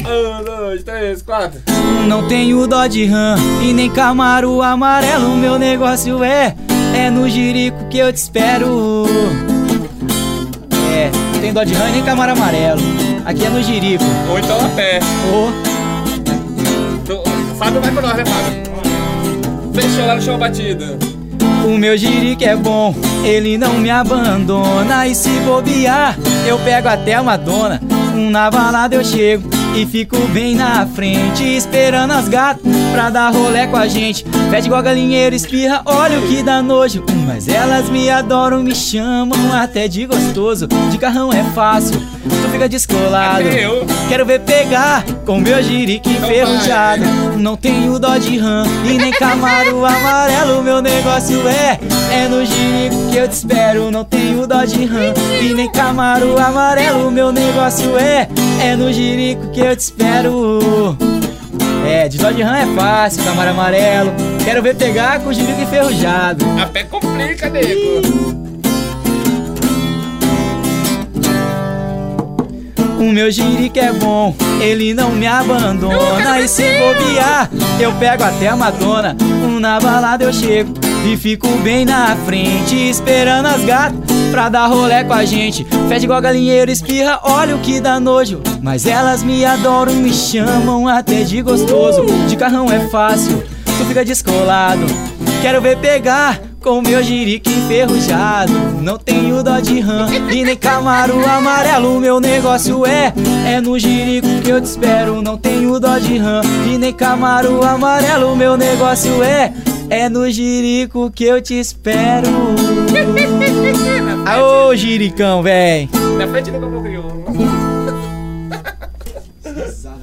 1, 2, 3, 4. Não tenho dó de rã e nem Camaro amarelo. Meu negócio é no Jerico que eu te espero. Não tem dó de rã e nem Camaro amarelo. Aqui é no Jerico. Ou então a pé. Fábio vai com nós, né, Fábio? Fechou lá no chão batido. O meu Jerico é bom, ele não me abandona. E se bobear, eu pego até uma dona. Na balada eu chego e fico bem na frente, esperando as gatas pra dar rolé com a gente. Fede igual galinheiro, espirra, olha o que dá nojo. Mas elas me adoram, me chamam até de gostoso. De carrão é fácil, tu fica descolado. Quero ver pegar com meu Jerico enferrujado. Não tenho dó de rã e nem Camaro amarelo. Meu negócio é no Jerico que eu te espero. Não tenho dó de rã e nem Camaro amarelo. Meu negócio é no Jerico que eu te espero. De dó de rã é fácil, Camaro amarelo. Quero ver pegar com o Jerico enferrujado. A pé complica, nego. O meu Jerico é bom, ele não me abandona. E se bobear, eu pego até a Madonna. Na balada eu chego e fico bem na frente, esperando as gatas pra dar rolé com a gente. Fede igual galinheiro, espirra, olha o que dá nojo. Mas elas me adoram, me chamam até de gostoso. De carrão é fácil, tu fica descolado. Quero ver pegar com meu Jerico enferrujado. Não tenho dó de rã e nem Camaro amarelo. Meu negócio é no Jerico que eu te espero. Não tenho dó de rã e nem Camaro amarelo. Meu negócio é no Jerico que eu te espero. Aô, Jericão, véi. Na frente do Campo Crioulo.